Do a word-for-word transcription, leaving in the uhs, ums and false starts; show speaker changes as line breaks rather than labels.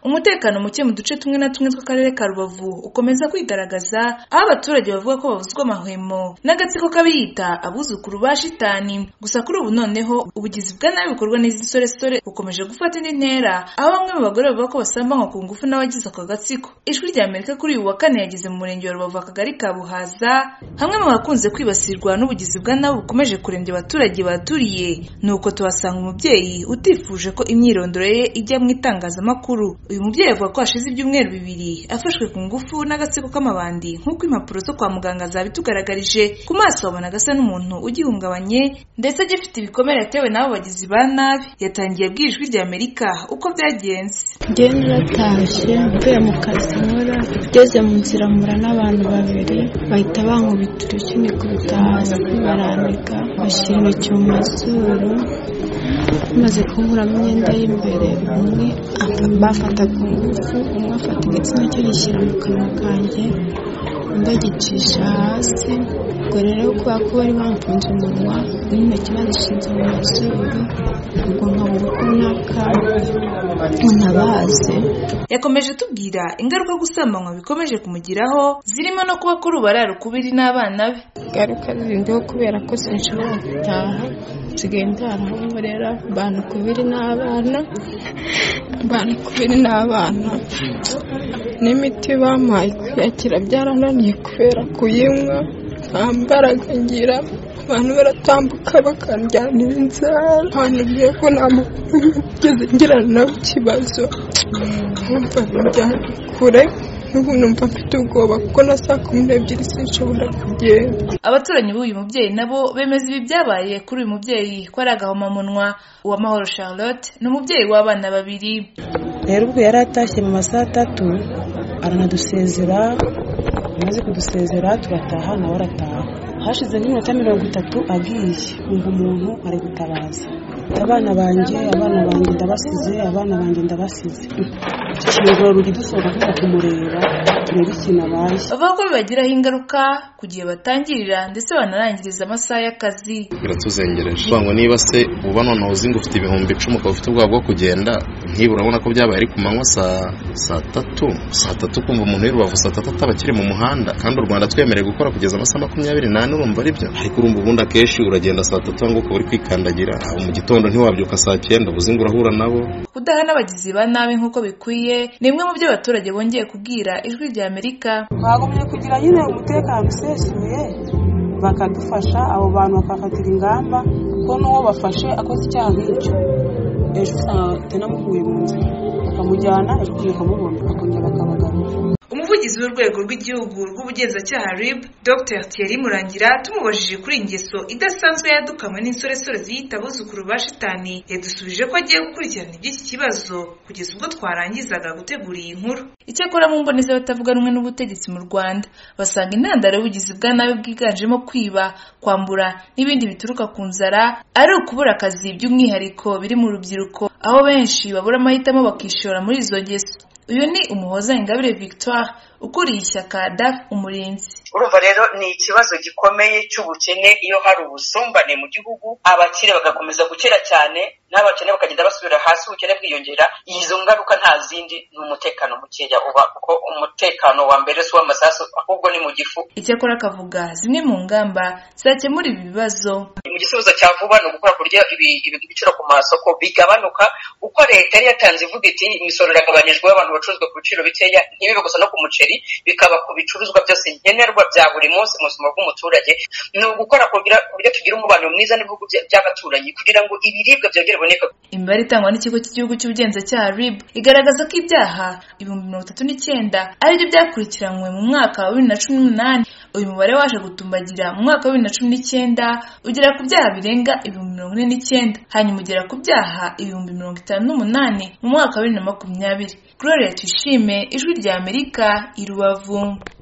Umutekano muke mu duce tumwe na tumwe tw'akarere ka Rubavu ukomeza kwigaragaza, aho abaturage bavuga ko babuzwa amahwemo n'agatsiko kabiyita abuzukuru ba shitani. Gusa kuri ubu noneho ubugizi bwa nabi bukorwa n'izi nsoresore bukomeje gufata indi ntera, aho bamwe mu bagore bavuga ko basambanywa ku ngufu n'abagize ako gatsiko. Ijwi rya Amerika kuri uyu wa kane yageze mu murenge wa Rubavu akagari ka Buhaza, hamwe mu bakunze kwibasirwa n'ubugizi bwa nabi bukomeje kurembya abaturage baturiye. Nuko tuhasanga umubyeyi utifuje ko imyirondoro ye ijya mu itangazamakuru. Uyu mubyeyi avuga ko hashize ibyumweru bibiri afashwe ku ngufu n'agatsiko k'amabandi, nk'uko impapuro zo kwa muganga zabitugaragarije. Ku maso wabona gasa n'umuntu ugihungabanye ndetse agifite ibikomere yatewe n'abo bagizi ba nabi. Yatangiye abwira Ijwi rya Amerika uko byagenze.
Njye naratashye mvuye mu kazi nkora, ngeze mu nzira mpura n'abantu babiri bahita bankubita urushyi nikubita hasi baranika bashyira intoki mu mazuru, maze kunkuramo imyenda y'imbere. Umwe bafata ku ngufu, umwe afata igitsina cyo gishyira mu kanwa kanjye, undi agicisha hasi. Ubwo rero kubera ko bari bamfunze umunwa n'intoki bazishinze mu mazuru, ubwo nkabura uko naka ntabaze.
Yakomeje tubwira ingaruka gusambanywa bikomeje kumugiraho, zirimo no kuba kuri ubu arara ukubiri n'abana be.
Ingaruka zindiho kubera ko sinshobora gutaha, nsigaye ndara aho nkorera, mbana ukubiri n'abana mbana ukubiri n'abana n'imiti bampaye kuyakira byarananiye kubera kuyinywa, nta mbaraga ngira. Abantu baratambuka bakanjyanira inzara, abantu ngiye ko nta muntu ugeze ngirana nabo ikibazo, numva bijyana kure. N'ubu numva mfite ubwoba kuko na saa kumi n'ebyiri sinshobora kugenda.
Abaturanyi b'uyu mubyeyi nabo bemeza ibi byabaye kuri uyu mubyeyi ko ari agahomamunwa. Uwamahoro Charlotte ni umubyeyi w'abana babiri.
Rero ubwo yari atashye mu masaha atatu aranadusezera, amaze kudusezera turataha nawe arataha. Hashize nk'iminota mirongo itatu agiye, umva umuntu ari gutabaza, abana banjye abana banjye ndabasize abana banjye ndabasize ikiraro ruri dusohoka kuja kumureba turebe ikintu abaye.
Bavuga ko bibagiraho ingaruka ku gihe batangirira ndetse banarangiriza amasaha y'akazi.
Biratuzengereje ngo niba se uba none uzinga ufite ibihumbi icumi ukaba ufite ubwabo bwo kugenda, ntiba urabona ko byabaye ari ku manywa saa saa tatu saa tatu kumva umuntu w'Urubavu saa tatu ataba akiri mu muhanda, kandi u Rwanda twemereye gukora kugeza amasaha makumyabiri n'ane. Urumva ari byo, ariko urumva ubundi akenshi uragenda saa tatu ngo ukaba uri kwikandagira, aho mu gitondo ntiwabyuka saa cyenda ubuzinga urahura nabo.
Kudaha n'abagizi ba nabi nk'uko bikwiye ni imwe mu byo abaturage bongeye kubwira Ijwi rya Amerika.
Bagomye kugira nyine umutekano usesuye, bakadufasha abo bantu bakafatira ingamba ko n'uwo bafashe akoze icyaha nk'icyo ejo utanamukuye mu nzira bakamujyana, ejo bakamubona bakongera bakabagarura.
Umuvugizi w'urwego rw'igihugu rw'ubugenzacyaha R I B Dr Thierry Murangira tumubajije kuri ingeso idasanzwe yadukamwe n'insoresore ziyita abuzukuru ba shitani, yadusubije ko agiye gukurikirana iby'iki kibazo kugeza ubwo twarangizaga gutegura iyi nkuru. Icyakora mu mboni z'abatavuga rumwe n'ubutegetsi mu Rwanda basanga intandaro y'ubugizi bwa nabi bwiganjemo kwiba, kwambura n'ibindi bituruka ku nzara ari ukubura akazi, by'umwihariko biri mu rubyiruko, aho benshi babura amahitamo bakishora muri izo ngeso. Uyu ni Umuhoza Ingabire Victoire ukuriye ishyaka D A F Umurinzi.
Urumva rero ni ikibazo gikomeye cy'ubukene. Iyo hari ubusumbane mu gihugu, abakire bagakomeza gukira cyane n'abakene bakagenda basubira hasi, ubukene bwiyongera. Izo ngaruka nta zindi ni umutekano mukeya uba, kuko umutekano wa mbere si w'amasasu ahubwo ni mu gifu.
Icyakora akavuga zimwe mu ngamba zakemura ibi bibazo.
Mu gisubizo cya vuba ni ugukora kurya ibiciro ku masoko bigabanuka, uko leta yari yatanze ivuga iti imisoro iragabanijwe, abantu bacuruzwa ku biciro bikeya, ntibibe gusa no ku muceri, bikaba ku bicuruzwa byose nkenerwa bya buri munsi mu buzima bw'umuturage. Ni ugukora kugira buryo tugira umubano mwiza n'ibihugu by'abaturanyi kugira ngo ibiribwa byongere boneka.
Imibare itangwa n'ikigo cy'igihugu cy'ubugenzacyaha R I B igaragaza ko ibyaha ibihumbi mirongo itatu n'icyenda aribyo byakurikiranywe mu mwaka wa bibiri na cumi n'umunani. Uyu mubare waje gutumbagira mu mwaka wa bibiri na cumi n'icyenda ugera ku byaha birenga ibihumbi mirongo ine n'icyenda, hanyuma ugera ku byaha ibihumbi mirongo itanu n'umunani mu mwaka wa bibiri na makumyabiri. Gloria Tuyishime, Ijwi rya Amerika, i Rubavu.